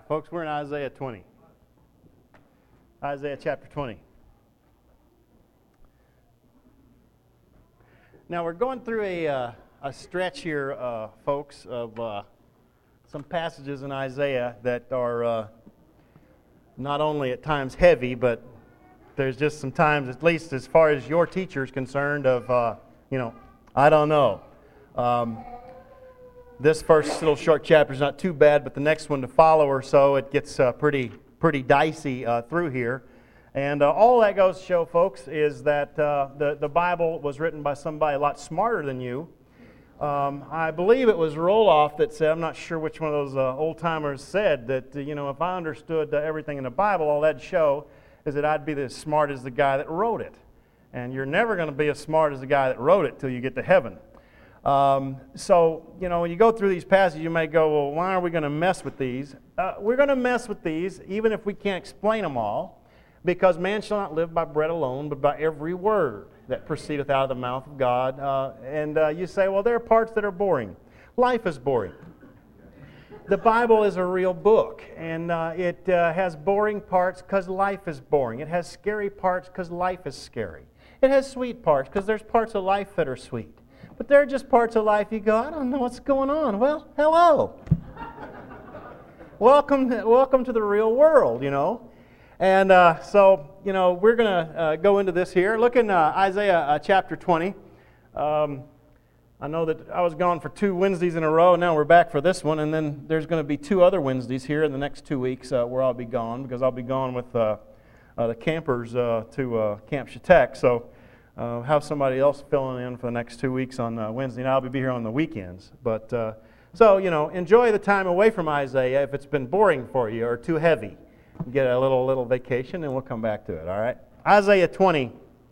folks, we're in Isaiah 20. Isaiah chapter 20. Now we're going through a stretch here, folks, of some passages in Isaiah that are not only at times heavy, but there's just some times, at least as far as your teacher is concerned, of, I don't know. This first little short chapter is not too bad, but the next one to follow or so, it gets pretty dicey through here. And all that goes to show, folks, is that the Bible was written by somebody a lot smarter than you. I believe it was Roloff that said, I'm not sure which one of those old-timers said, that, if I understood everything in the Bible, all that'd show is that I'd be as smart as the guy that wrote it. And you're never going to be as smart as the guy that wrote it till you get to heaven. So, when you go through these passages, you may go, well, why are we going to mess with these? We're going to mess with these, even if we can't explain them all, because man shall not live by bread alone, but by every word that proceedeth out of the mouth of God. And you say, well, there are parts that are boring. Life is boring. The Bible is a real book, and it has boring parts because life is boring. It has scary parts because life is scary. It has sweet parts because there's parts of life that are sweet. But there are just parts of life you go, I don't know what's going on. Well, hello. Welcome to the real world, And so, we're going to go into this here. Look in Isaiah chapter 20. I know that I was gone for 2 Wednesdays in a row. Now we're back for this one. And then there's going to be 2 other Wednesdays here in the next 2 weeks where I'll be gone, because I'll be gone with the campers to Camp Chautauqua. So have somebody else filling in for the next 2 weeks on Wednesday, and I'll be here on the weekends. But so enjoy the time away from Isaiah. If it's been boring for you or too heavy, get a little vacation, and we'll come back to it. All right, Isaiah 20,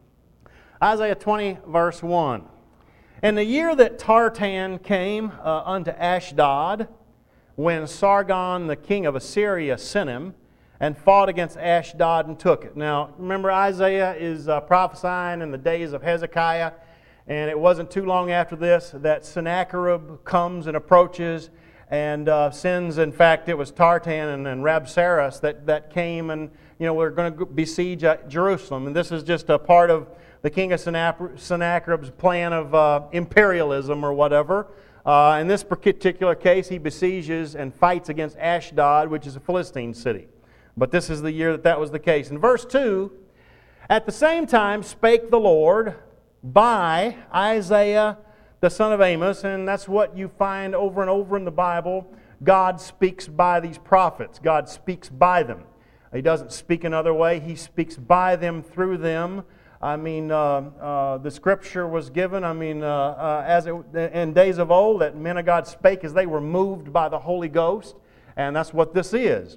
verse 1. In the year that Tartan came unto Ashdod, when Sargon the king of Assyria sent him, and fought against Ashdod and took it. Now, remember, Isaiah is prophesying in the days of Hezekiah, and it wasn't too long after this that Sennacherib comes and approaches and sends, in fact, it was Tartan and Rabsaris that came and, we're going to besiege Jerusalem. And this is just a part of the king of Sennacherib's plan of imperialism or whatever. In this particular case, he besieges and fights against Ashdod, which is a Philistine city. But this is the year that was the case. In verse 2, at the same time spake the Lord by Isaiah the son of Amos, and that's what you find over and over in the Bible. God speaks by these prophets. God speaks by them. He doesn't speak another way. He speaks by them, through them. The Scripture was given, as in days of old, that men of God spake as they were moved by the Holy Ghost, and that's what this is.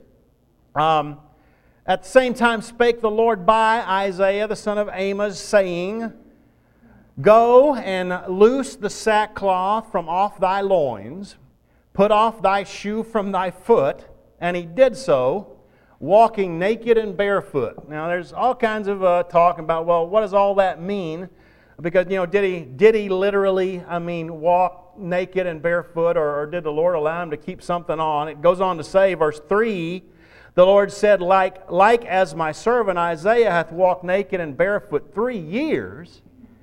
At the same time spake the Lord by Isaiah the son of Amos, saying, Go and loose the sackcloth from off thy loins, put off thy shoe from thy foot. And he did so, walking naked and barefoot. Now there's all kinds of talk about, well, what does all that mean? Because, did he literally, walk naked and barefoot, or did the Lord allow him to keep something on? It goes on to say, verse 3, the Lord said, like as my servant Isaiah hath walked naked and barefoot 3 years,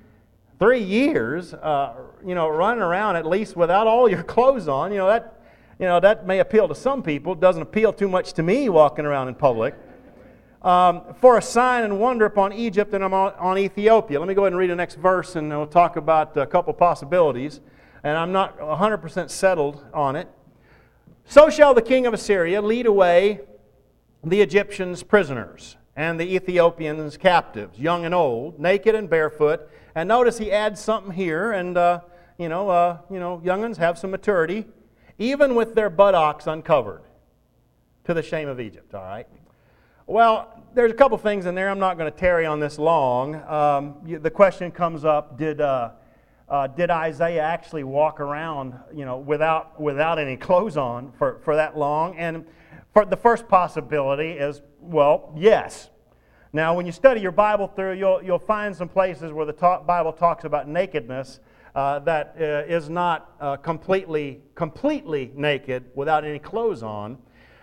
running around at least without all your clothes on, that may appeal to some people. It doesn't appeal too much to me walking around in public. For a sign and wonder upon Egypt and on Ethiopia. Let me go ahead and read the next verse, and we'll talk about a couple possibilities. And I'm not 100% settled on it. So shall the king of Assyria lead away the Egyptians prisoners, and the Ethiopians captives, young and old, naked and barefoot. And notice he adds something here, and young'uns have some maturity, even with their buttocks uncovered, to the shame of Egypt. All right. Well, there's a couple things in there. I'm not going to tarry on this long. The question comes up: Did Isaiah actually walk around, without any clothes on for that long? And for the first possibility is, well, yes. Now, when you study your Bible through, you'll find some places where the Bible talks about nakedness that is not completely naked without any clothes on.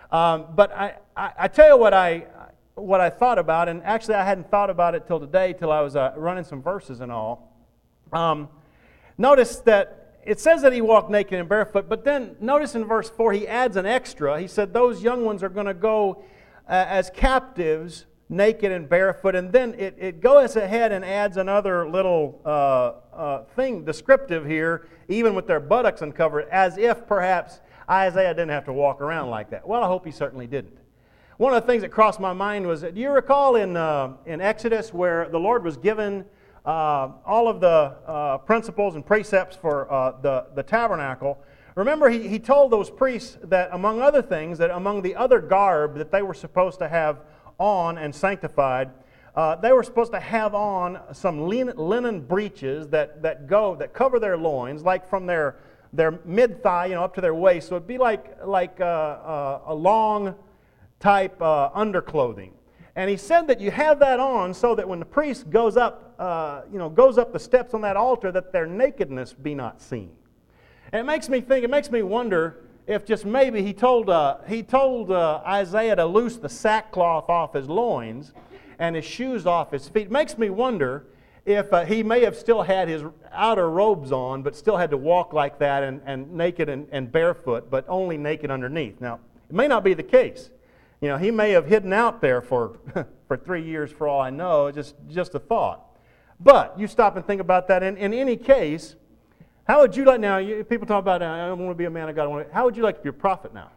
But I tell you what I thought about, and actually I hadn't thought about it till today, till I was running some verses and all. Notice that it says that he walked naked and barefoot, but then notice in verse 4 he adds an extra. He said those young ones are going to go as captives, naked and barefoot, and then it goes ahead and adds another little thing, descriptive here, even with their buttocks uncovered, as if perhaps Isaiah didn't have to walk around like that. Well, I hope he certainly didn't. One of the things that crossed my mind was, do you recall in Exodus where the Lord was given all of the principles and precepts for the tabernacle? Remember, he told those priests that, among other things, that among the other garb that they were supposed to have on and sanctified, they were supposed to have on some linen breeches that cover their loins, like from their mid-thigh, up to their waist. So it'd be like a long type underclothing. And he said that you have that on so that when the priest goes up the steps on that altar, that their nakedness be not seen. And it makes me wonder if just maybe he told Isaiah to loose the sackcloth off his loins and his shoes off his feet. It makes me wonder if he may have still had his outer robes on, but still had to walk like that and naked and barefoot, but only naked underneath. Now, it may not be the case. He may have hidden out there for 3 years for all I know, just a thought. But you stop and think about that. In any case, how would you like, now, people talk about, I don't want to be a man of God. How would you like to be a prophet now?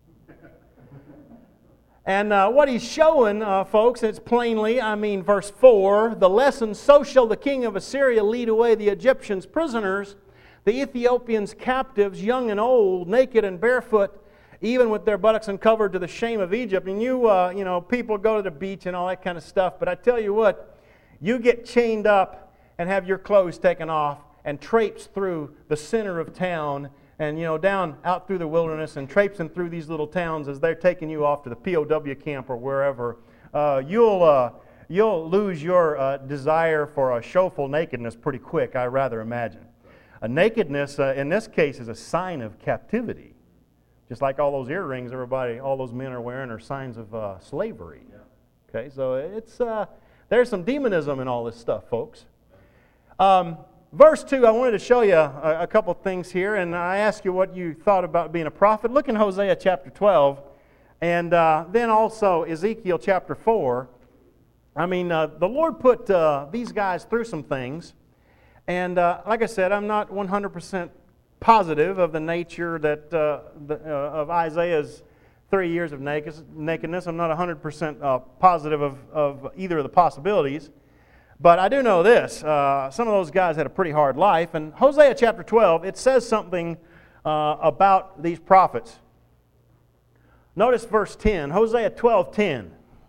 And what he's showing, folks, it's plainly, verse 4, the lesson, so shall the king of Assyria lead away the Egyptians prisoners, the Ethiopians captives, young and old, naked and barefoot, even with their buttocks uncovered, to the shame of Egypt. And people go to the beach and all that kind of stuff, but I tell you what, you get chained up and have your clothes taken off and traipse through the center of town and, down out through the wilderness and traipsing through these little towns as they're taking you off to the POW camp or wherever, you'll lose your desire for a showful nakedness pretty quick, I rather imagine. A nakedness, in this case, is a sign of captivity. Just like all those earrings all those men are wearing are signs of slavery. Okay, so there's some demonism in all this stuff, folks. Verse 2, I wanted to show you a couple things here, and I asked you what you thought about being a prophet. Look in Hosea chapter 12, and then also Ezekiel chapter 4. The Lord put these guys through some things, and like I said, I'm not 100% positive of the nature of Isaiah's 3 years of nakedness. I'm not 100% positive of either of the possibilities. But I do know this. Some of those guys had a pretty hard life. And Hosea chapter 12, it says something about these prophets. Notice verse 10. Hosea 12:10.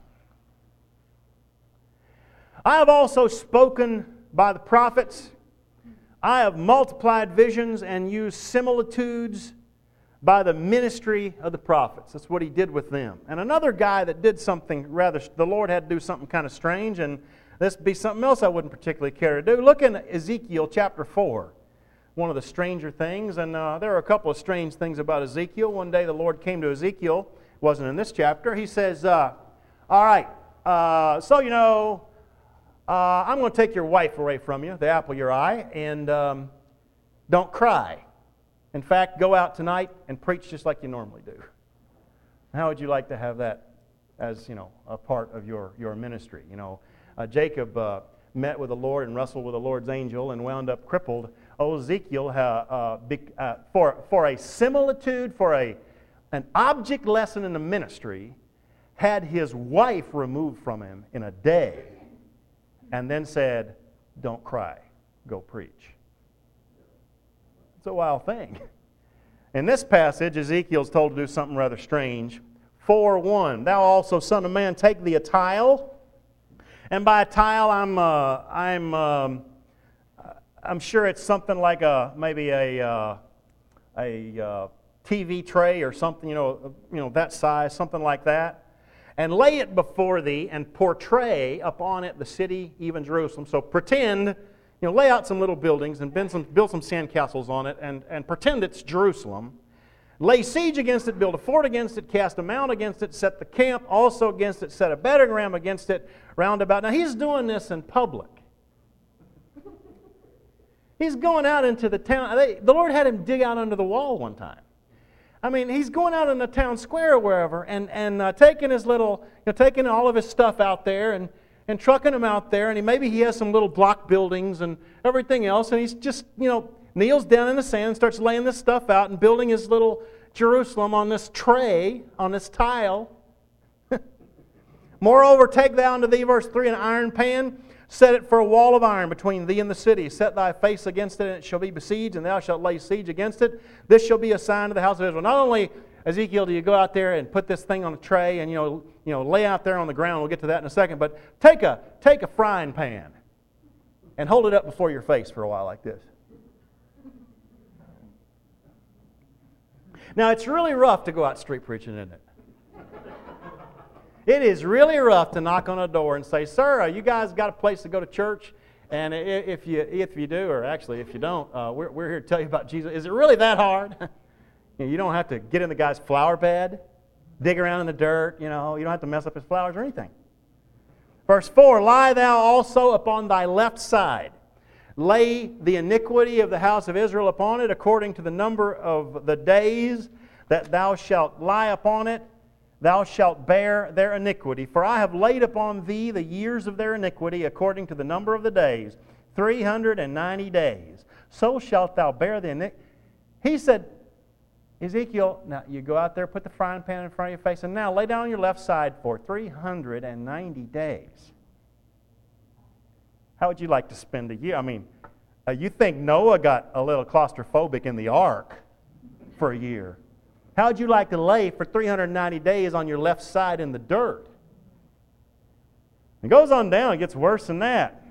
I have also spoken by the prophets. I have multiplied visions and used similitudes by the ministry of the prophets. That's what he did with them. And another guy that did something the Lord had to do something kind of strange, and this would be something else I wouldn't particularly care to do. Look in Ezekiel chapter 4, one of the stranger things, and there are a couple of strange things about Ezekiel. One day the Lord came to Ezekiel, wasn't in this chapter. He says, all right, I'm going to take your wife away from you, the apple of your eye, and don't cry. In fact, go out tonight and preach just like you normally do. How would you like to have that as, a part of your ministry? Jacob met with the Lord and wrestled with the Lord's angel and wound up crippled. Ezekiel, for a similitude, for an object lesson in the ministry, had his wife removed from him in a day, and then said, don't cry, go preach. It's a wild thing. In this passage, Ezekiel's told to do something rather strange. 4:1, thou also, son of man, take thee a tile. And by a tile, I'm sure it's something like maybe a TV tray or something, that size, something like that. And lay it before thee and portray upon it the city, even Jerusalem. So pretend, lay out some little buildings and build some sandcastles on it and pretend it's Jerusalem. Lay siege against it, build a fort against it, cast a mount against it, set the camp also against it, set a battering ram against it round about. Now he's doing this in public. He's going out into the town. The Lord had him dig out under the wall one time. I mean, he's going out in the town square or wherever and taking his little, taking all of his stuff out there and trucking them out there. And maybe he has some little block buildings and everything else. And he's just, kneels down in the sand and starts laying this stuff out and building his little Jerusalem on this tray, on this tile. Moreover, take thou unto thee, verse 3, an iron pan, set it for a wall of iron between thee and the city. Set thy face against it, and it shall be besieged, and thou shalt lay siege against it. This shall be a sign to the house of Israel. Not only, Ezekiel, do you go out there and put this thing on a tray and lay out there on the ground. We'll get to that in a second. But take a frying pan and hold it up before your face for a while like this. Now, it's really rough to go out street preaching, isn't it? It is really rough to knock on a door and say, "Sir, you guys got a place to go to church?" And if you do, or actually if you don't, we're here to tell you about Jesus. Is it really that hard? You don't have to get in the guy's flower bed, dig around in the dirt. You don't have to mess up his flowers or anything. Verse 4, lie thou also upon thy left side. Lay the iniquity of the house of Israel upon it, according to the number of the days that thou shalt lie upon it. Thou shalt bear their iniquity. For I have laid upon thee the years of their iniquity, according to the number of the days, 390 days. So shalt thou bear the iniquity. He said, Ezekiel, now you go out there, put the frying pan in front of your face, and now lay down on your left side for 390 days. How would you like to spend a year? I mean, you think Noah got a little claustrophobic in the ark for a year. How would you like to lay for 390 days on your left side in the dirt? It goes on down. It gets worse than that.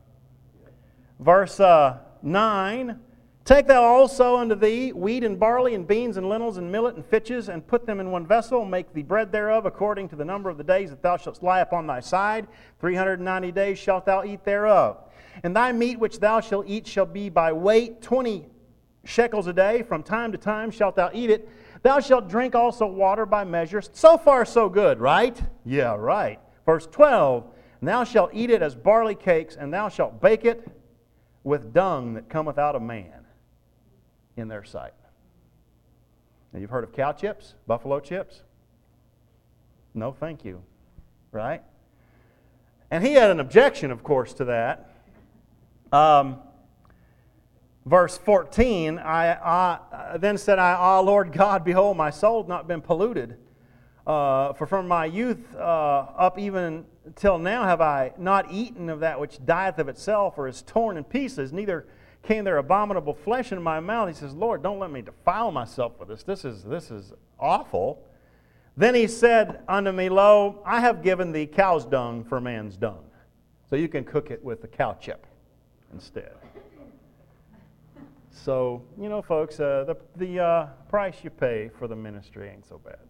Verse 9, take thou also unto thee wheat and barley and beans and lentils and millet and fitches, and put them in one vessel, and make thee bread thereof according to the number of the days that thou shalt lie upon thy side. 390 days shalt thou eat thereof. And thy meat which thou shalt eat shall be by weight 20 shekels a day. From time to time shalt thou eat it. Thou shalt drink also water by measure. So far so good, right? Yeah, right. Verse 12, and thou shalt eat it as barley cakes, and thou shalt bake it with dung that cometh out of man in their sight. Now, you've heard of cow chips, buffalo chips? No, thank you. Right? And he had an objection, of course, to that. Verse 14, then said I, Lord God, behold, my soul hath not been polluted. For from my youth up even till now have I not eaten of that which dieth of itself or is torn in pieces, neither came there abominable flesh in my mouth. He says, Lord, don't let me defile myself with this. This is awful. Then he said unto me, Lo, I have given thee cow's dung for man's dung. So you can cook it with the cow chip instead. So, folks, the price you pay for the ministry ain't so bad.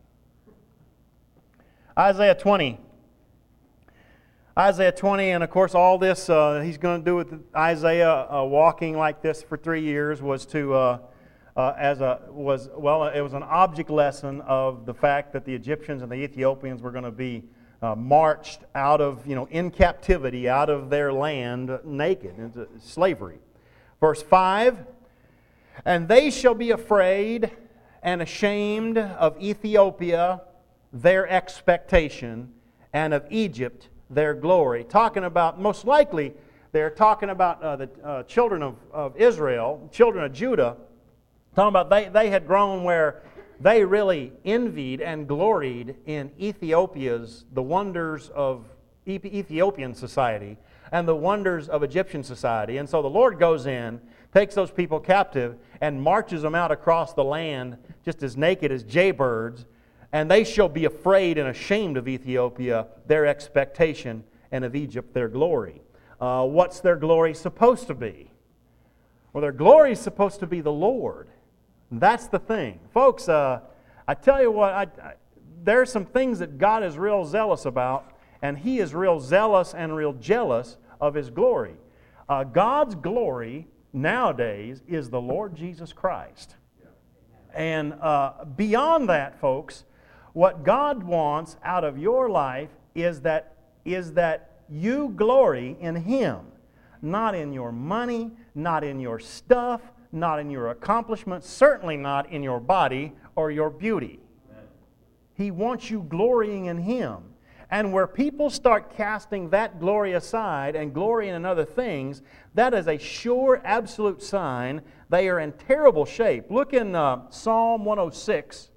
Isaiah 20. Isaiah 20, and of course all this he's going to do with Isaiah walking like this for 3 years was to it was an object lesson of the fact that the Egyptians and the Ethiopians were going to be marched out of, in captivity, out of their land naked into slavery. Verse 5, and they shall be afraid and ashamed of Ethiopia, their expectation, and of Egypt, their glory. Talking about, most likely, they're talking about the children of Israel, children of Judah, talking about they had grown where they really envied and gloried in the wonders of Ethiopian society and the wonders of Egyptian society. And so the Lord goes in, takes those people captive, and marches them out across the land just as naked as jaybirds, and they shall be afraid and ashamed of Ethiopia, their expectation, and of Egypt, their glory. What's their glory supposed to be? Well, their glory is supposed to be the Lord. That's the thing. Folks, I tell you what, there are some things that God is real zealous about, and He is real zealous and real jealous of His glory. God's glory nowadays is the Lord Jesus Christ. And beyond that, folks, what God wants out of your life is that you glory in Him, not in your money, not in your stuff, not in your accomplishments, certainly not in your body or your beauty. He wants you glorying in Him. And where people start casting that glory aside and glorying in other things, that is a sure, absolute sign they are in terrible shape. Look in Psalm 106.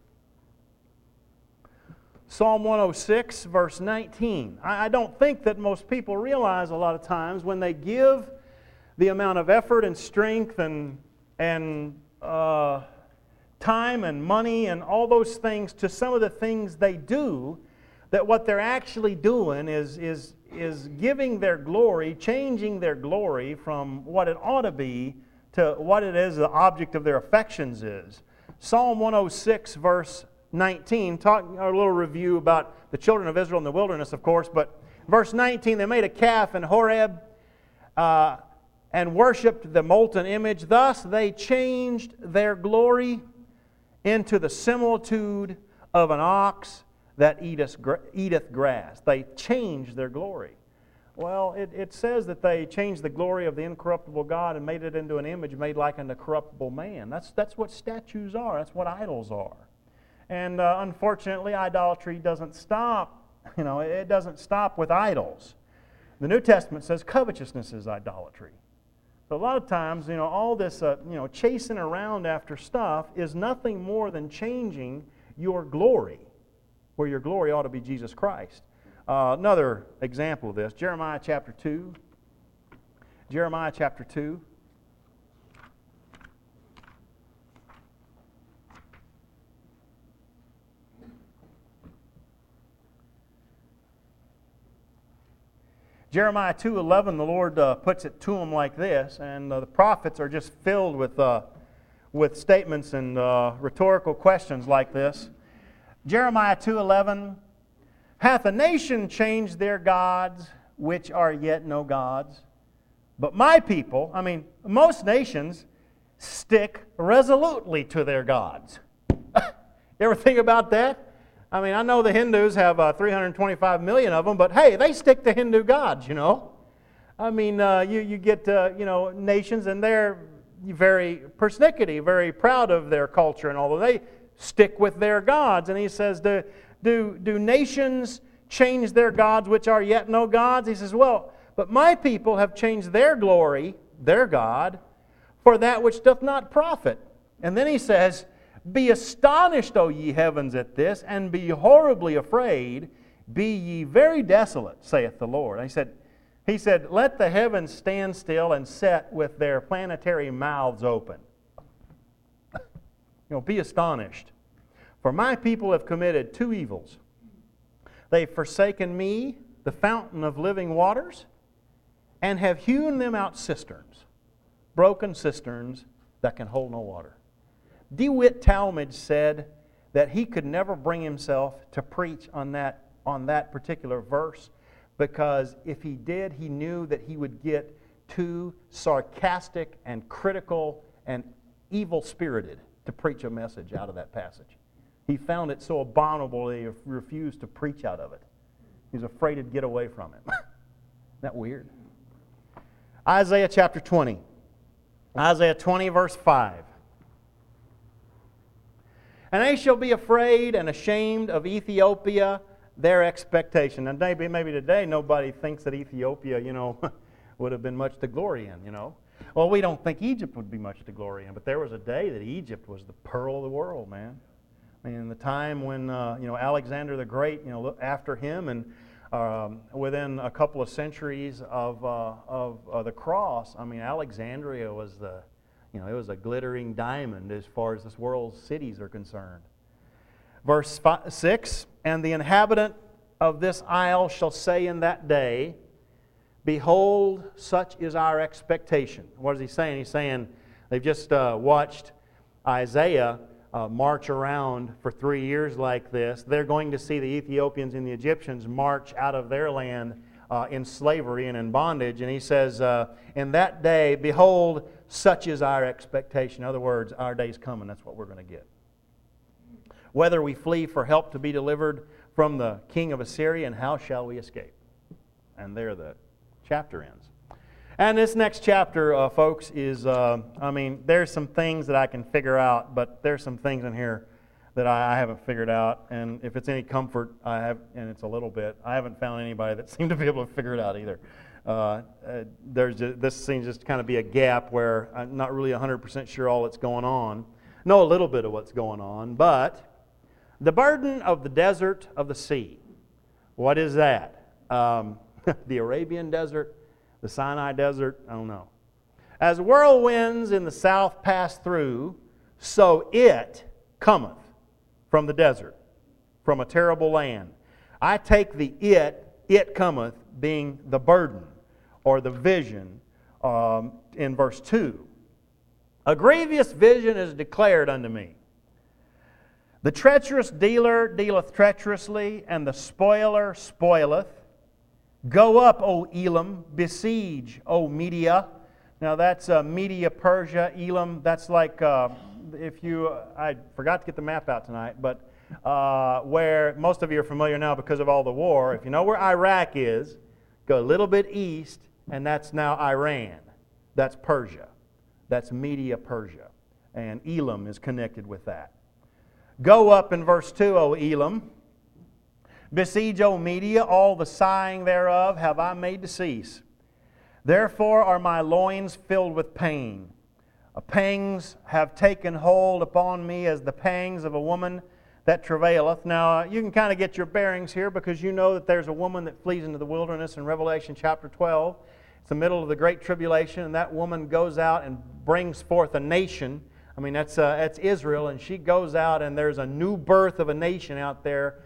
Psalm 106, verse 19. I don't think that most people realize a lot of times when they give the amount of effort and strength and time and money and all those things to some of the things they do, that what they're actually doing is giving their glory, changing their glory from what it ought to be to what it is the object of their affections is. Psalm 106, verse 19, talking a little review about the children of Israel in the wilderness, of course, but verse 19, they made a calf in Horeb and worshipped the molten image. Thus they changed their glory into the similitude of an ox that eateth grass. They changed their glory. Well, it says that they changed the glory of the incorruptible God and made it into an image made like unto corruptible man. That's what statues are. That's what idols are. And unfortunately, idolatry doesn't stop. It doesn't stop with idols. The New Testament says covetousness is idolatry. So a lot of times, all this, chasing around after stuff is nothing more than changing your glory, where your glory ought to be Jesus Christ. Another example of this, Jeremiah chapter 2. Jeremiah chapter 2. Jeremiah 2:11, the Lord puts it to them like this, and the prophets are just filled with statements and rhetorical questions like this. Jeremiah 2:11, hath a nation changed their gods, which are yet no gods? But my people, most nations stick resolutely to their gods. You ever think about that? I know the Hindus have 325 million of them, but hey, they stick to Hindu gods, you get, nations, and they're very persnickety, very proud of their culture and all, they stick with their gods. And he says, do nations change their gods which are yet no gods? He says, well, but my people have changed their glory, their God, for that which doth not profit. And then he says, be astonished, O ye heavens, at this, and be horribly afraid. Be ye very desolate, saith the Lord. And he said, let the heavens stand still and set with their planetary mouths open. Be astonished. For my people have committed two evils. They've forsaken me, the fountain of living waters, and have hewn them out cisterns, broken cisterns that can hold no water. DeWitt Talmage said that he could never bring himself to preach on that particular verse, because if he did, he knew that he would get too sarcastic and critical and evil-spirited to preach a message out of that passage. He found it so abominable that he refused to preach out of it. He was afraid to get away from it. Isn't that weird? Isaiah chapter 20. Isaiah 20, verse 5. And they shall be afraid and ashamed of Ethiopia, their expectation. And maybe today nobody thinks that Ethiopia, would have been much to glory in, Well, we don't think Egypt would be much to glory in, but there was a day that Egypt was the pearl of the world, man. The time when, Alexander the Great, after him, and within a couple of centuries of the cross, Alexandria was it was a glittering diamond as far as this world's cities are concerned. Verse 6, and the inhabitant of this isle shall say in that day, behold, such is our expectation. What is he saying? He's saying they've just watched Isaiah march around for 3 years like this. They're going to see the Ethiopians and the Egyptians march out of their land in slavery and in bondage. And he says, in that day, behold, such is our expectation. In other words, our day's coming. That's what we're going to get. whether we flee for help to be delivered from the king of Assyria, and how shall we escape? And there the chapter ends. And this next chapter, folks, is, there's some things that I can figure out, but there's some things in here that I haven't figured out. And if it's any comfort, and it's a little bit, I haven't found anybody that seemed to be able to figure it out either. This seems just to kind of be a gap where I'm not really 100% sure all that's going on. Know a little bit of what's going on, but the burden of the desert of the sea. What is that? The Arabian desert? The Sinai desert? I don't know. As whirlwinds in the south pass through, so it cometh from the desert, from a terrible land. I take the it cometh, being the burden or the vision in verse 2. A grievous vision is declared unto me. The treacherous dealer dealeth treacherously, and the spoiler spoileth. Go up, O Elam, besiege, O Media. Now that's Media, Persia, Elam. That's like, I forgot to get the map out tonight, but where most of you are familiar now because of all the war. If you know where Iraq is, go a little bit east, and that's now Iran. That's Persia. That's Media, Persia. And Elam is connected with that. Go up in verse 2, O Elam. Besiege, O Media, all the sighing thereof have I made to cease. Therefore are my loins filled with pain. Pangs have taken hold upon me as the pangs of a woman that travaileth. Now, you can kind of get your bearings here because you know that there's a woman that flees into the wilderness in Revelation chapter 12. It's the middle of the Great Tribulation, and that woman goes out and brings forth a nation. That's Israel, and she goes out, and there's a new birth of a nation out there.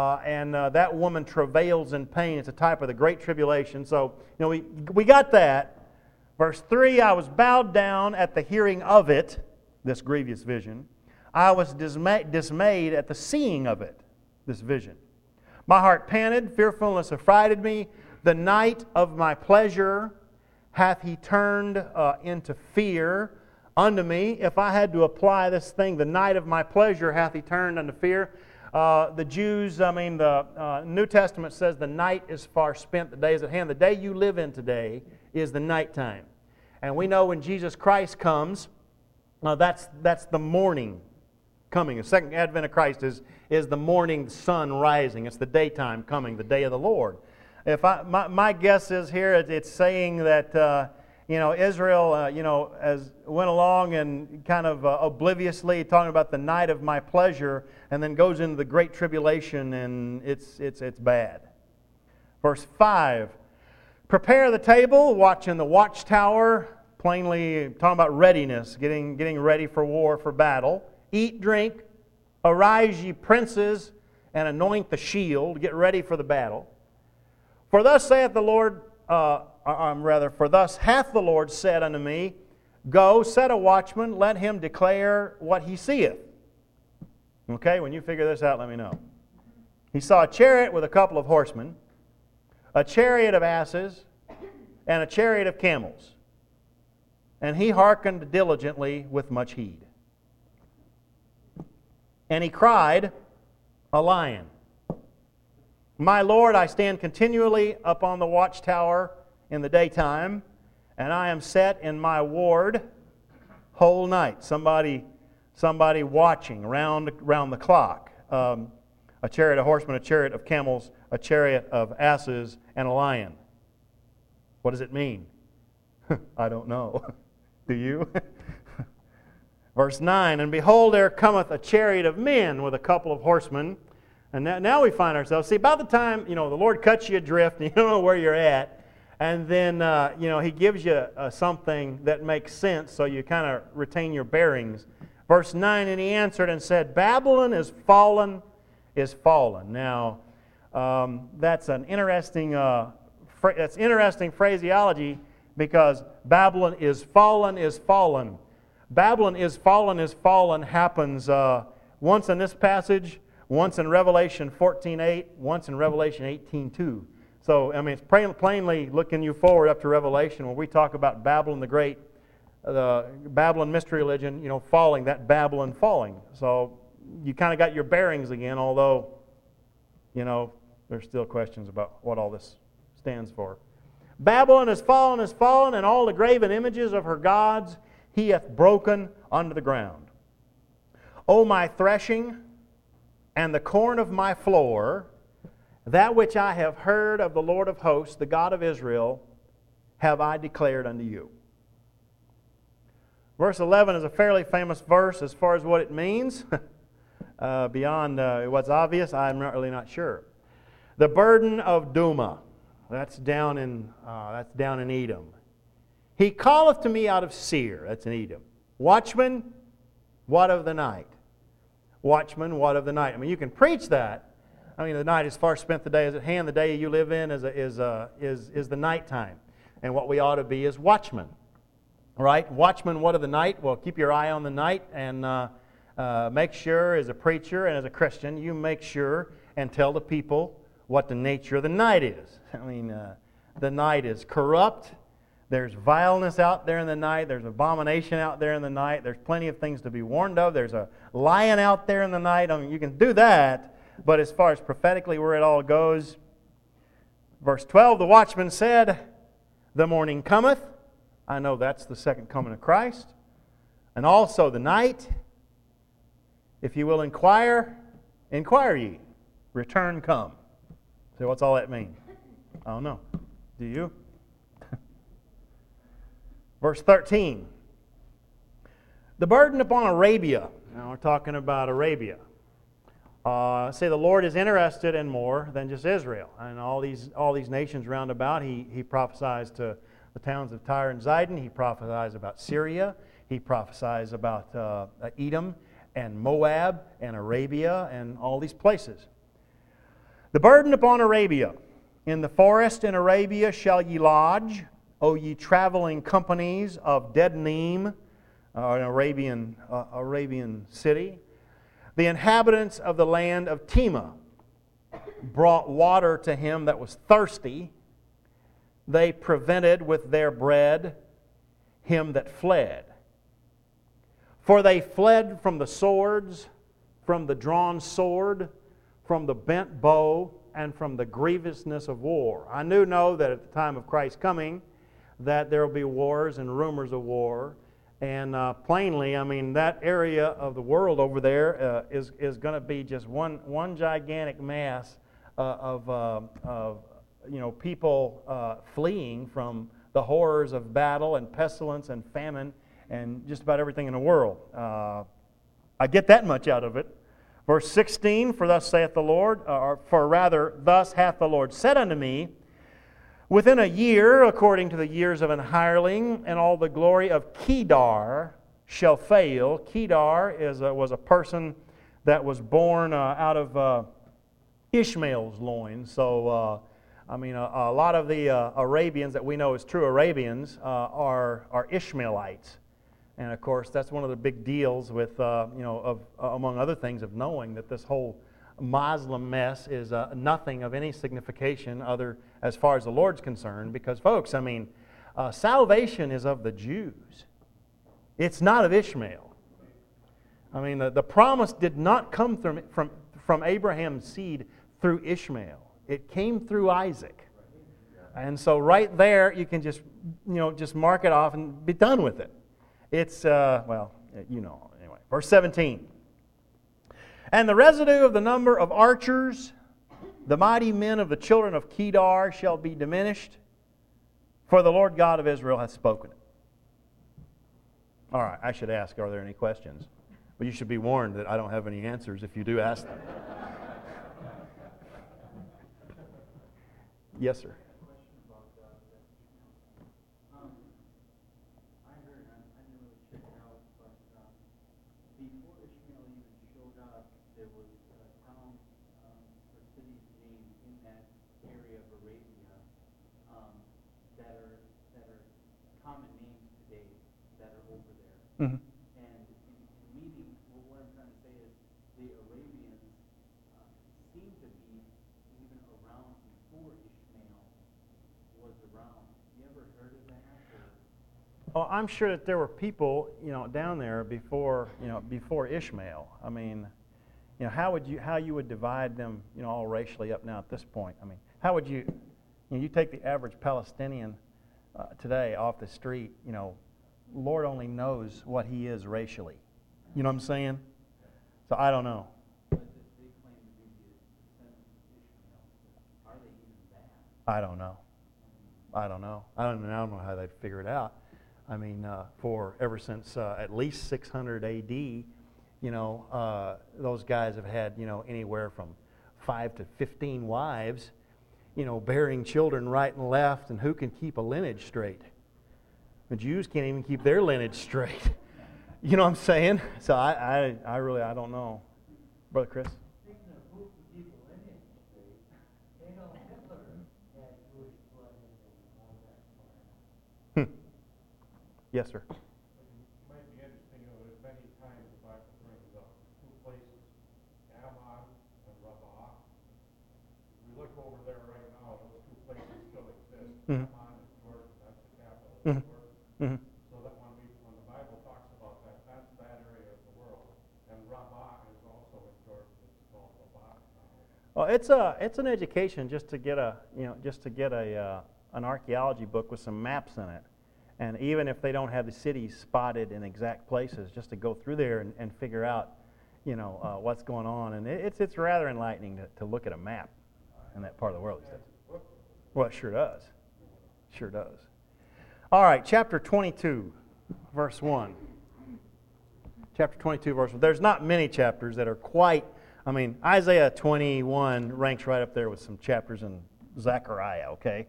That woman travails in pain. It's a type of the Great Tribulation. So, we got that. Verse 3, I was bowed down at the hearing of it, this grievous vision. I was dismayed at the seeing of it, this vision. My heart panted, fearfulness affrighted me. The night of my pleasure hath he turned into fear unto me. If I had to apply this thing, the night of my pleasure hath he turned unto fear. The Jews, the New Testament says the night is far spent, the day is at hand. The day you live in today is the nighttime. And we know when Jesus Christ comes, that's the morning coming. The second advent of Christ is the morning sun rising. It's the daytime coming, the day of the Lord. My guess is here, it's saying that Israel, as went along and kind of obliviously talking about the night of my pleasure, and then goes into the Great Tribulation, and it's bad. Verse 5, prepare the table, watch in the watchtower, plainly talking about readiness, getting ready for war, for battle. Eat, drink, arise ye princes, and anoint the shield, get ready for the battle. For thus saith the Lord, for thus hath the Lord said unto me, Go, set a watchman, let him declare what he seeth. Okay, when you figure this out, let me know. He saw a chariot with a couple of horsemen, a chariot of asses, and a chariot of camels. And he hearkened diligently with much heed. And he cried, a lion. My Lord, I stand continually up on the watchtower in the daytime, and I am set in my ward whole night. Somebody watching round the clock. A chariot of horsemen, a chariot of camels, a chariot of asses, and a lion. What does it mean? I don't know. Do you? Verse 9, and behold, there cometh a chariot of men with a couple of horsemen. And now we find ourselves, see, about the time, the Lord cuts you adrift and you don't know where you're at, and then, He gives you something that makes sense so you kind of retain your bearings. Verse 9, and he answered and said, Babylon is fallen, is fallen. Now, that's an interesting, phraseology, because Babylon is fallen, is fallen. Babylon is fallen happens once in this passage, once in Revelation 14:8, once in Revelation 18:2. So, it's plainly looking you forward up to Revelation where we talk about Babylon the Great, the Babylon mystery religion, falling, that Babylon falling. So, you kind of got your bearings again, although, there's still questions about what all this stands for. Babylon is fallen, and all the graven images of her gods he hath broken under the ground. O my threshing, and the corn of my floor, that which I have heard of the Lord of hosts, the God of Israel, have I declared unto you. Verse 11 is a fairly famous verse as far as what it means. Beyond what's obvious, I'm really not sure. The burden of Duma, that's down in Edom. He calleth to me out of Seir, that's in Edom. Watchman, what of the night? Watchman, what of the night? I mean, you can preach that. I mean, the night is far spent, the day is at hand. The day you live in is the nighttime. And what we ought to be is watchmen. Right? Watchman, what of the night? Well, keep your eye on the night and make sure, as a preacher and as a Christian, you make sure and tell the people what the nature of the night is. I mean, the night is corrupt. There's vileness out there in the night. There's abomination out there in the night. There's plenty of things to be warned of. There's a lion out there in the night. I mean, you can do that, but as far as prophetically where it all goes, verse 12, the watchman said, the morning cometh. I know that's the second coming of Christ. And also the night. If you will inquire ye. Return come. So what's all that mean? I don't know. Do you? Verse 13. The burden upon Arabia. Now we're talking about Arabia. Say the Lord is interested in more than just Israel. And all these nations round about, He prophesies to the towns of Tyre and Zidon. He prophesies about Syria. He prophesies about Edom and Moab and Arabia and all these places. The burden upon Arabia. In the forest in Arabia shall ye lodge, O ye traveling companies of Dedanim, an Arabian city. The inhabitants of the land of Tema brought water to him that was thirsty. They prevented with their bread him that fled. For they fled from the swords, from the drawn sword, from the bent bow, and from the grievousness of war. I know that at the time of Christ's coming, that there will be wars and rumors of war. And plainly, I mean, that area of the world over there is going to be just one gigantic mass of people fleeing from the horrors of battle and pestilence and famine and just about everything in the world. I get that much out of it. Verse 16, for thus saith the Lord, thus hath the Lord said unto me, within a year, according to the years of an hireling, and all the glory of Kedar shall fail. Kedar was a person that was born out of Ishmael's loins. So, a lot of the Arabians that we know as true Arabians are Ishmaelites. And of course, that's one of the big deals with, among other things, of knowing that this whole Muslim mess is nothing of any signification other as far as the Lord's concerned. Because, folks, salvation is of the Jews. It's not of Ishmael. I mean, the promise did not come from Abraham's seed through Ishmael. It came through Isaac. And so right there, you can just mark it off and be done with it. It's, anyway. Verse 17. And the residue of the number of archers, the mighty men of the children of Kedar, shall be diminished, for the Lord God of Israel hath spoken it. All right, I should ask, are there any questions? But you should be warned that I don't have any answers if you do ask them. Yes, sir. Mm-hmm. And in meaning, what I'm trying to say is the Arabians seem to be even around before Ishmael was around. You ever heard of that? Well, I'm sure that there were people, down there before Ishmael. I mean, how you would divide them, all racially up now at this point. I mean, how would you take the average Palestinian today off the street, Lord only knows what he is racially. You know what I'm saying? So I don't know. But they claim to be the descendants of Ishmael. Are they even that? I don't know. I don't know how they'd figure it out. I mean, for ever since at least 600 A.D., those guys have had, anywhere from 5 to 15 wives, bearing children right and left, and who can keep a lineage straight? The Jews can't even keep their lineage straight. You know what I'm saying? So I really don't know. Brother Chris? Speaking of who can keep a lineage straight, Hitler had Jewish blood in him all that time. Yes, sir. It might be interesting, there's many times the Bible brings up two places, Ammon and Rabbah. If we look over there right now, those two places still exist. Mhm. Ammon is Jordan, that's the capital of Mhm. Jordan. Mm-hmm. So that when the Bible talks about that, that's that area of the world. And Rabbah is also in Jordan. It's called Rabbah now. Well, it's an education just to get an archaeology book with some maps in it. And even if they don't have the cities spotted in exact places, just to go through there and figure out, what's going on. And it's rather enlightening to look at a map in that part of the world. Well, it sure does. Sure does. All right, chapter 22, verse 1. Chapter 22, verse 1. There's not many chapters that are quite, Isaiah 21 ranks right up there with some chapters in Zechariah, okay?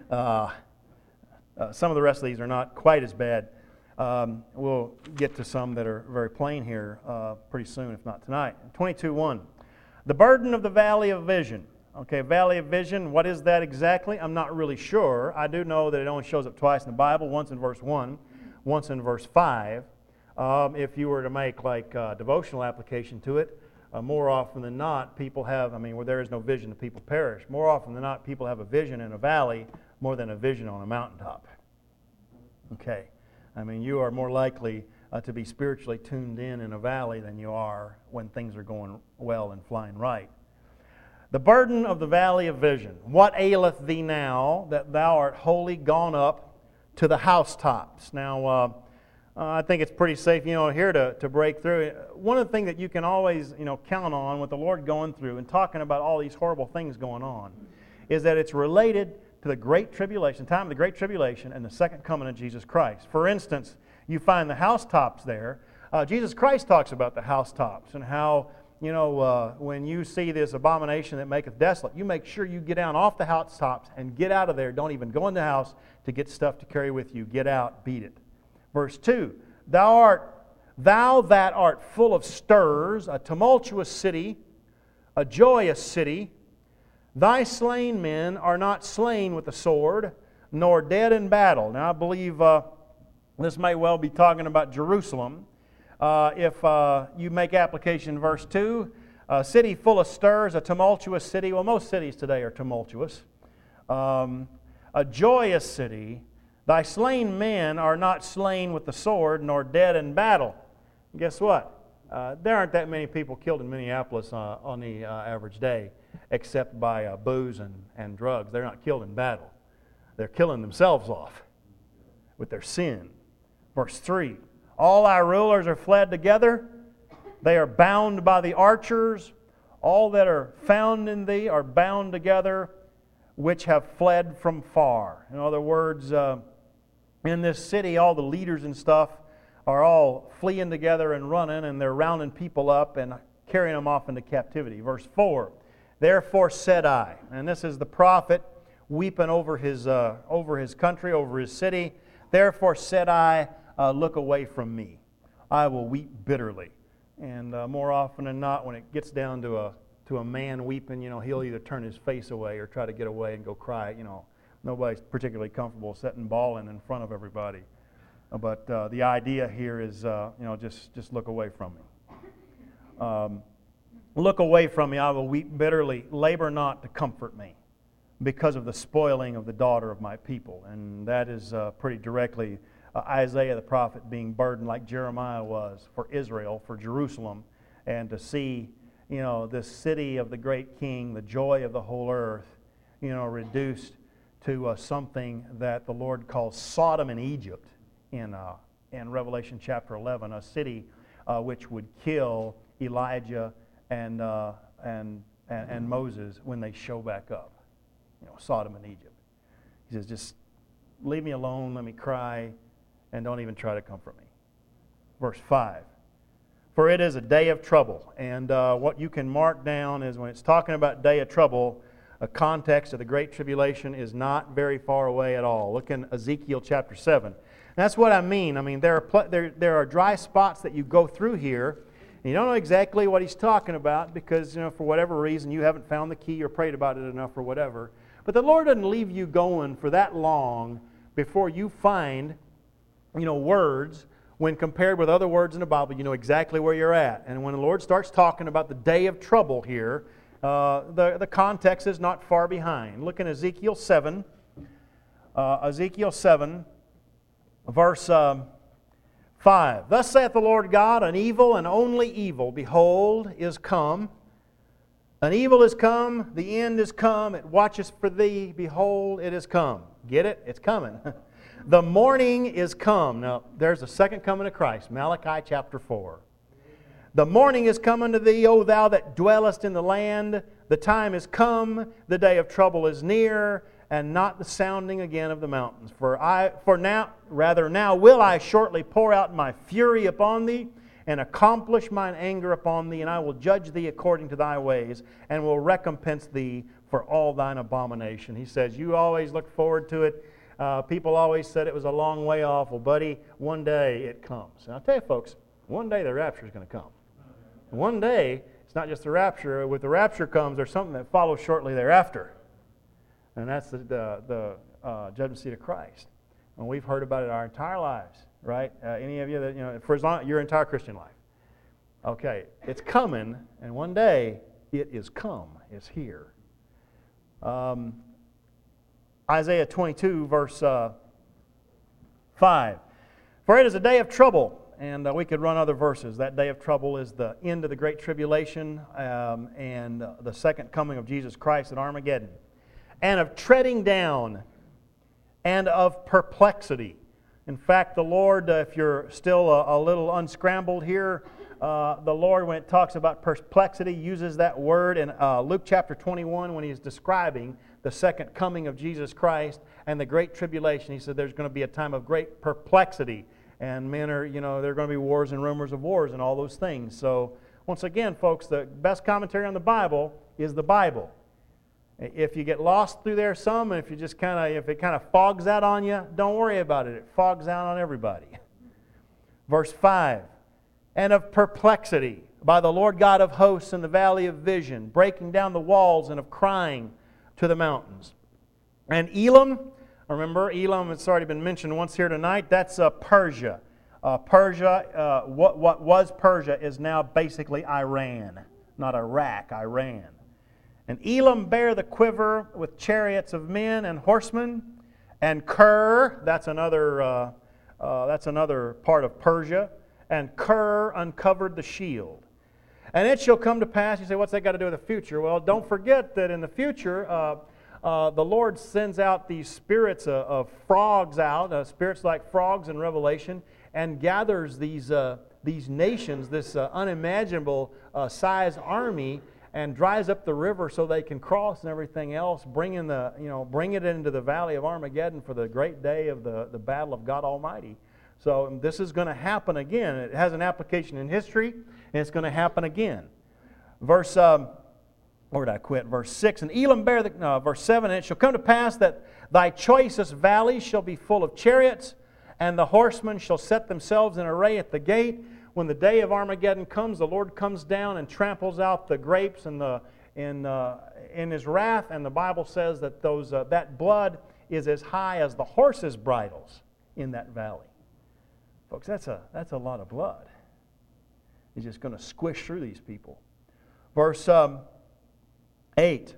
Some of the rest of these are not quite as bad. We'll get to some that are very plain here pretty soon, if not tonight. 22:1. The burden of the valley of vision. Okay, valley of vision, what is that exactly? I'm not really sure. I do know that it only shows up twice in the Bible, once in verse 1, once in verse 5. If you were to make like a devotional application to it, more often than not, people have, where there is no vision, the people perish. More often than not, people have a vision in a valley more than a vision on a mountaintop. Okay. You are more likely to be spiritually tuned in a valley than you are when things are going well and flying right. The burden of the valley of vision. What aileth thee now that thou art wholly gone up to the housetops? Now, I think it's pretty safe, here to break through. One of the things that you can always, count on with the Lord going through and talking about all these horrible things going on is that it's related to the Great Tribulation, time of the Great Tribulation, and the second coming of Jesus Christ. For instance, you find the housetops there. Jesus Christ talks about the housetops and how, when you see this abomination that maketh desolate, you make sure you get down off the housetops and get out of there. Don't even go in the house to get stuff to carry with you. Get out, beat it. Verse 2, Thou that art full of stirs, a tumultuous city, a joyous city, thy slain men are not slain with the sword, nor dead in battle. Now I believe this may well be talking about Jerusalem. If you make application verse 2, a city full of stirs, a tumultuous city. Well, most cities today are tumultuous. A joyous city. Thy slain men are not slain with the sword, nor dead in battle. And guess what? There aren't that many people killed in Minneapolis on the average day, except by booze and drugs. They're not killed in battle. They're killing themselves off with their sin. Verse 3, All thy rulers are fled together. They are bound by the archers. All that are found in thee are bound together, which have fled from far. In other words, in this city, all the leaders and stuff are all fleeing together and running, and they're rounding people up and carrying them off into captivity. Verse 4, Therefore said I, and this is the prophet weeping over his country, over his city. Therefore said I, look away from me. I will weep bitterly. And more often than not, when it gets down to a man weeping, he'll either turn his face away or try to get away and go cry. Nobody's particularly comfortable sitting bawling in front of everybody. But the idea here is, just look away from me. Look away from me, I will weep bitterly. Labor not to comfort me because of the spoiling of the daughter of my people. And that is pretty directly Isaiah the prophet being burdened like Jeremiah was for Israel, for Jerusalem, and to see, this city of the great king, the joy of the whole earth, reduced to something that the Lord calls Sodom and Egypt in Revelation chapter 11, a city which would kill Elijah and Moses when they show back up. Sodom and Egypt. He says, just leave me alone, let me cry, and don't even try to comfort me. Verse 5. For it is a day of trouble. And what you can mark down is when it's talking about day of trouble, a context of the Great Tribulation is not very far away at all. Look in Ezekiel chapter 7. And that's what I mean. There are dry spots that you go through here, and you don't know exactly what he's talking about because, for whatever reason, you haven't found the key or prayed about it enough or whatever. But the Lord doesn't leave you going for that long before you find, words. When compared with other words in the Bible, you know exactly where you're at. And when the Lord starts talking about the day of trouble here, the context is not far behind. Look in Ezekiel 7. Ezekiel 7, verse 5. Thus saith the Lord God, an evil and only evil, behold, is come. An evil is come, the end is come, it watcheth for thee, behold, it is come. Get it? It's coming. The morning is come. Now, there's the second coming of Christ, Malachi chapter 4. The morning is come unto thee, O thou that dwellest in the land. The time is come, the day of trouble is near, and not the sounding again of the mountains. Now will I shortly pour out my fury upon thee, and accomplish mine anger upon thee, and I will judge thee according to thy ways, and will recompense thee for all thine abomination. He says, you always look forward to it. People always said it was a long way off. Well, buddy, one day it comes. And I'll tell you, folks, one day the rapture is going to come. And one day, it's not just the rapture. With the rapture comes, there's something that follows shortly thereafter. And that's the judgment seat of Christ. And we've heard about it our entire lives, right? Any of you that, for as long your entire Christian life. Okay, it's coming, and one day it is come. It's here. Isaiah 22, verse 5. For it is a day of trouble, and we could run other verses. That day of trouble is the end of the Great Tribulation and the second coming of Jesus Christ at Armageddon. And of treading down and of perplexity. In fact, the Lord, if you're still a little unscrambled here, the Lord, when it talks about perplexity, uses that word in Luke chapter 21 when He's describing the second coming of Jesus Christ and the Great Tribulation. He said there's going to be a time of great perplexity. And men are, there are going to be wars and rumors of wars and all those things. So, once again, folks, the best commentary on the Bible is the Bible. If you get lost through there some, and if it kind of fogs out on you, don't worry about it. It fogs out on everybody. Verse 5. And of perplexity by the Lord God of hosts in the valley of vision, breaking down the walls, and of crying to the mountains. And Elam, remember Elam, it's already been mentioned once here tonight, that's Persia. Persia, what was Persia is now basically Iran, not Iraq, Iran. And Elam bare the quiver with chariots of men and horsemen, and Kir, that's another part of Persia, and Kir uncovered the shield. And it shall come to pass, you say, what's that got to do with the future? Well, don't forget that in the future, the Lord sends out these spirits of frogs out, spirits like frogs in Revelation, and gathers these nations, this unimaginable size army, and dries up the river so they can cross and everything else, bring it into the valley of Armageddon for the great day of the battle of God Almighty. So this is going to happen again. It has an application in history, and it's going to happen again. Verse, where did I quit? Verse 6, and Elam bare verse 7, and it shall come to pass that thy choicest valleys shall be full of chariots, and the horsemen shall set themselves in array at the gate. When the day of Armageddon comes, the Lord comes down and tramples out the grapes in His wrath, and the Bible says that that blood is as high as the horses' bridles in that valley. Folks, that's a lot of blood. He's just going to squish through these people. Verse 8.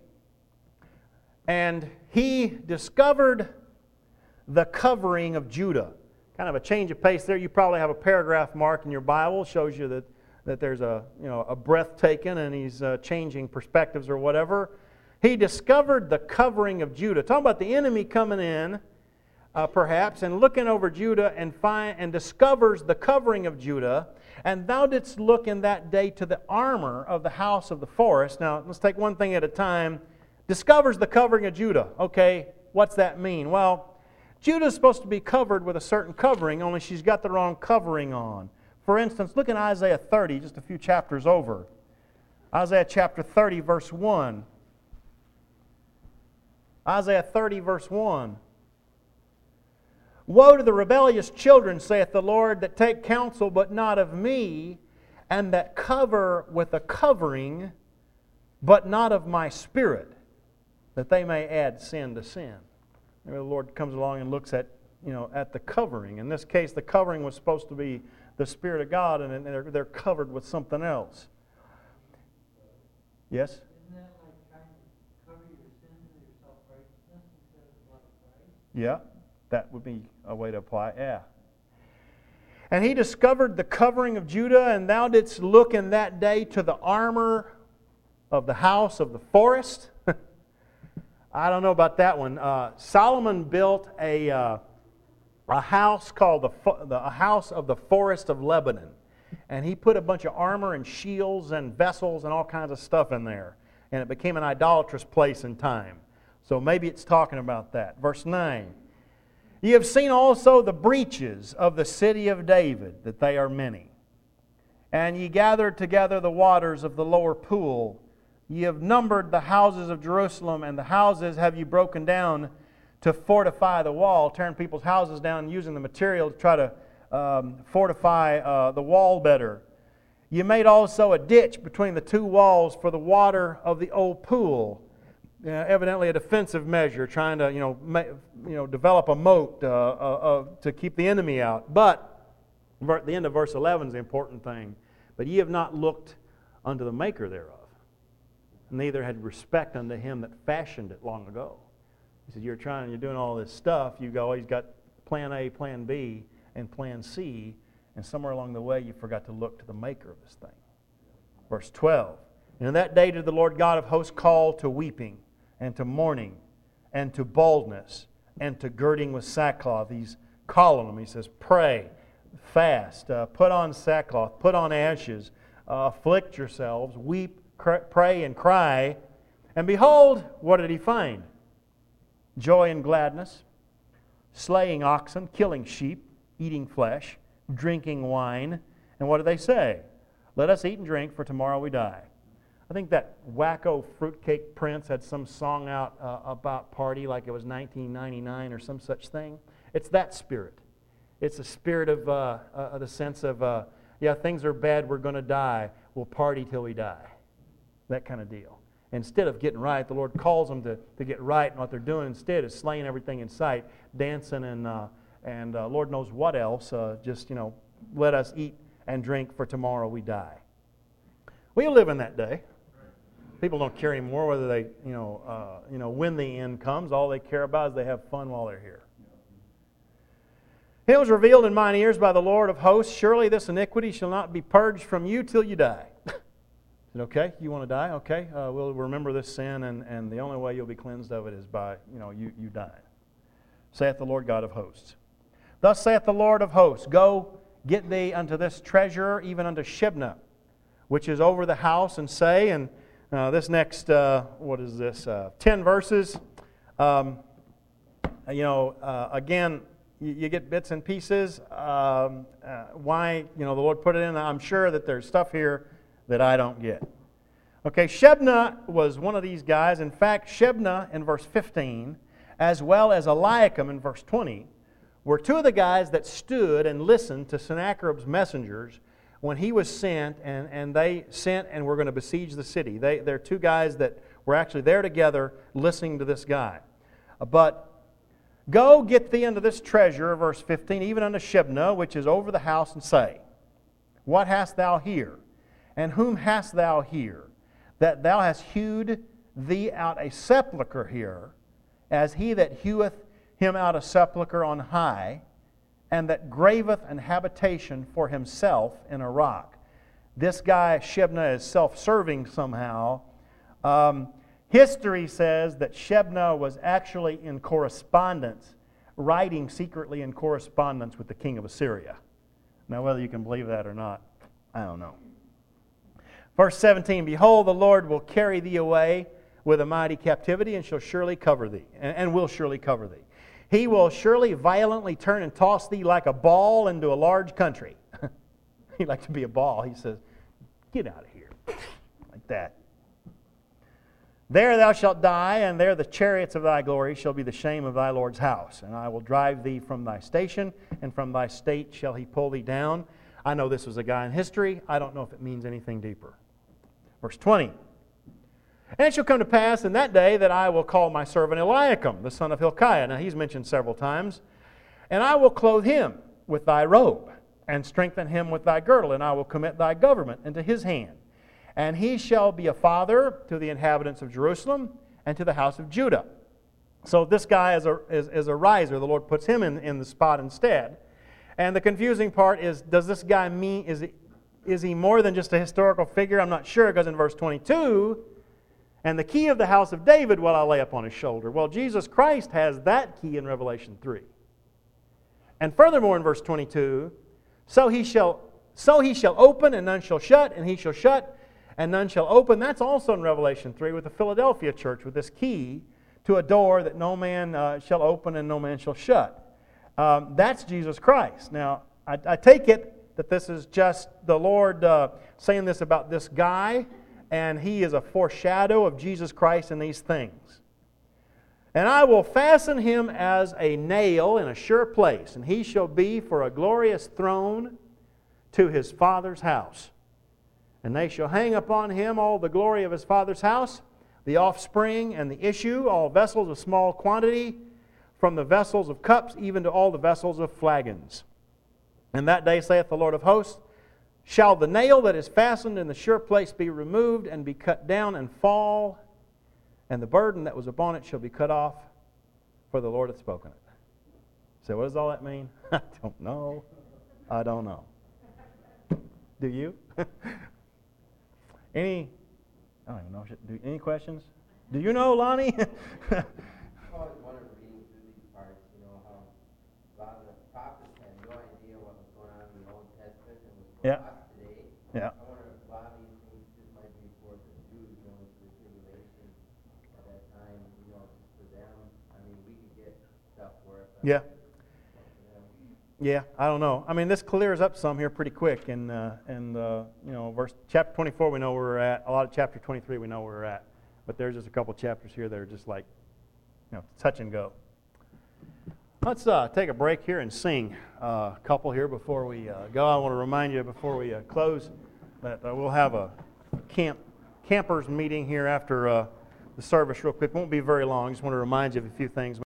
And he discovered the covering of Judah. Kind of a change of pace there. You probably have a paragraph mark in your Bible. Shows you that that there's a breath taken and he's changing perspectives or whatever. He discovered the covering of Judah. Talking about the enemy coming in, perhaps, and looking over Judah and discovers the covering of Judah. And thou didst look in that day to the armor of the house of the forest. Now, let's take one thing at a time. Discovers the covering of Judah. Okay, what's that mean? Well, Judah's supposed to be covered with a certain covering, only she's got the wrong covering on. For instance, look in Isaiah 30, just a few chapters over. Isaiah chapter 30, verse 1. Isaiah 30, verse 1. Woe to the rebellious children, saith the Lord, that take counsel but not of me, and that cover with a covering, but not of my Spirit, that they may add sin to sin. Maybe the Lord comes along and looks at the covering. In this case, the covering was supposed to be the Spirit of God, and they're covered with something else. Yes? Isn't that like trying to cover your sins with your self-righteousness instead of the blood of Christ? Yeah, that would be a way to apply it, yeah. And he discovered the covering of Judah, and thou didst look in that day to the armor of the house of the forest. I don't know about that one. Solomon built a house called the house of the forest of Lebanon. And he put a bunch of armor and shields and vessels and all kinds of stuff in there. And it became an idolatrous place in time. So maybe it's talking about that. Verse 9. Ye have seen also the breaches of the city of David, that they are many. And ye gathered together the waters of the lower pool. Ye have numbered the houses of Jerusalem, and the houses have ye broken down to fortify the wall, tearing people's houses down and using the material to try to fortify the wall better. You made also a ditch between the two walls for the water of the old pool. Evidently a defensive measure, trying to develop a moat to keep the enemy out. But at the end of verse 11 is the important thing. But ye have not looked unto the maker thereof, neither had respect unto him that fashioned it long ago. He said, you're doing all this stuff. You go, he's got plan A, plan B, and plan C, and somewhere along the way you forgot to look to the maker of this thing. Verse 12. And in that day did the Lord God of hosts call to weeping, and to mourning, and to baldness, and to girding with sackcloth. He's calling them. He says, pray, fast, put on sackcloth, put on ashes, afflict yourselves, weep, pray, and cry. And behold, what did he find? Joy and gladness, slaying oxen, killing sheep, eating flesh, drinking wine. And what do they say? Let us eat and drink, for tomorrow we die. I think that wacko fruitcake prince had some song out about party like it was 1999 or some such thing. It's that spirit. It's a spirit of the sense of, things are bad, we're going to die. We'll party till we die. That kind of deal. Instead of getting right, the Lord calls them to get right, and what they're doing instead is slaying everything in sight, dancing and Lord knows what else. Let us eat and drink, for tomorrow we die. We live in that day. People don't care anymore whether they, when the end comes. All they care about is they have fun while they're here. It was revealed in mine ears by the Lord of hosts, surely this iniquity shall not be purged from you till you die. Okay, you want to die? Okay, we'll remember this sin, and the only way you'll be cleansed of it is by, you dying. Saith the Lord God of hosts. Thus saith the Lord of hosts, go, get thee unto this treasurer, even unto Shebna, which is over the house, and say, and this next, 10 verses, again, you get bits and pieces. Why, the Lord put it in. I'm sure that there's stuff here that I don't get. Okay, Shebna was one of these guys. In fact, Shebna in verse 15, as well as Eliakim in verse 20, were two of the guys that stood and listened to Sennacherib's messengers when he was sent, and they sent and were going to besiege the city. They're two guys that were actually there together listening to this guy. But go get thee unto this treasure, verse 15, even unto Shebna, which is over the house, and say, what hast thou here? And whom hast thou here? That thou hast hewed thee out a sepulchre here, as he that heweth him out a sepulchre on high, and that graveth an habitation for himself in a rock. this guy Shebna is self-serving somehow. History says that Shebna was actually in correspondence, writing secretly in correspondence with the king of Assyria. Now, whether you can believe that or not, I don't know. Verse 17, behold, the Lord will carry thee away with a mighty captivity, and shall surely cover thee, and will surely cover thee. He will surely violently turn and toss thee like a ball into a large country. He'd like to be a ball. He says, get out of here. Like that. There thou shalt die, and there the chariots of thy glory shall be the shame of thy Lord's house. And I will drive thee from thy station, and from thy state shall he pull thee down. I know this was a guy in history. I don't know if it means anything deeper. Verse 20. And it shall come to pass in that day that I will call my servant Eliakim, the son of Hilkiah. Now he's mentioned several times. And I will clothe him with thy robe, and strengthen him with thy girdle, and I will commit thy government into his hand. And he shall be a father to the inhabitants of Jerusalem and to the house of Judah. So this guy is a riser. The Lord puts him in the spot instead. And the confusing part is, does this guy mean, is he more than just a historical figure? I'm not sure, because in verse 22, and the key of the house of David will I lay upon his shoulder. Well, Jesus Christ has that key in Revelation 3. And furthermore in verse 22, so he shall open and none shall shut, and he shall shut and none shall open. That's also in Revelation 3 with the Philadelphia church, with this key to a door that no man shall open and no man shall shut. That's Jesus Christ. Now, I take it that this is just the Lord saying this about this guy, and he is a foreshadow of Jesus Christ in these things. And I will fasten him as a nail in a sure place, and he shall be for a glorious throne to his Father's house. And they shall hang upon him all the glory of his Father's house, the offspring and the issue, all vessels of small quantity, from the vessels of cups even to all the vessels of flagons. And that day, saith the Lord of hosts, shall the nail that is fastened in the sure place be removed, and be cut down and fall, and the burden that was upon it shall be cut off, for the Lord hath spoken it. So what does all that mean? I don't know. I don't know. Do you? I don't even know. Any questions? Do you know, Lonnie? I always wondered reading through these parts, how a lot of the prophets had no idea what was going on in the Old Testament and was going on today. Yeah. I wonder if a lot of these things just might be for the Jews going through the tribulation at that time, just for them. I mean, we could get stuff for it. Yeah. Yeah, I don't know. I mean, this clears up some here pretty quick, and chapter 24 we know where we're at. A lot of chapter 23 we know where we're at, but there's just a couple chapters here that are just like, touch and go. Let's take a break here and sing a couple here before we go. I want to remind you before we close that we'll have a campers meeting here after the service real quick. Won't be very long. Just want to remind you of a few things.